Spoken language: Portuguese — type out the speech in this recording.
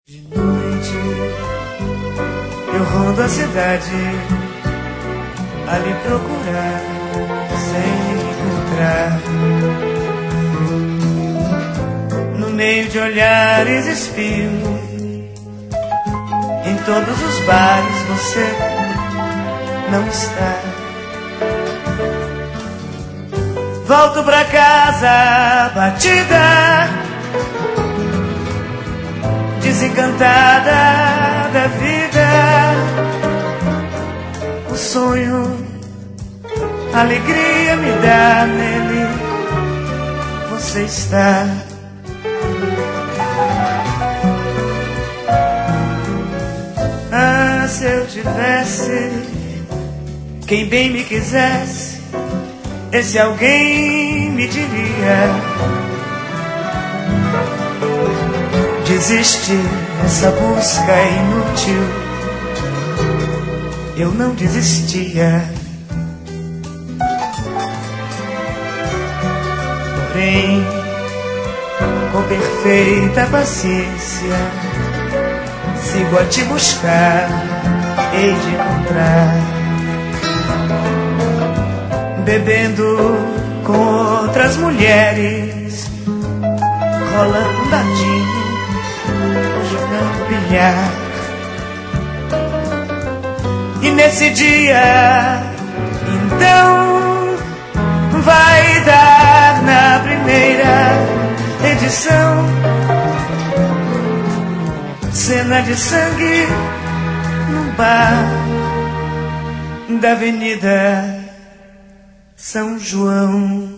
De noite eu rondo a cidade a lhe procurar sem encontrar. No meio de olhares espio, em todos os bares você não está. Volto pra casa batida, desencantada da vida. O sonho, a alegria me dá, nele você está. Ah, se eu tivesse quem bem me quisesse, esse alguém me diria: desiste, essa busca é inútil. Eu não desistia. Porém, com perfeita paciência, sigo a te buscar, hei de encontrar. Bebendo com outras mulheres, rolando dadinho, jogando bilhar. E nesse dia, então, vai dar na primeira edição cena de sangue num bar da Avenida São João.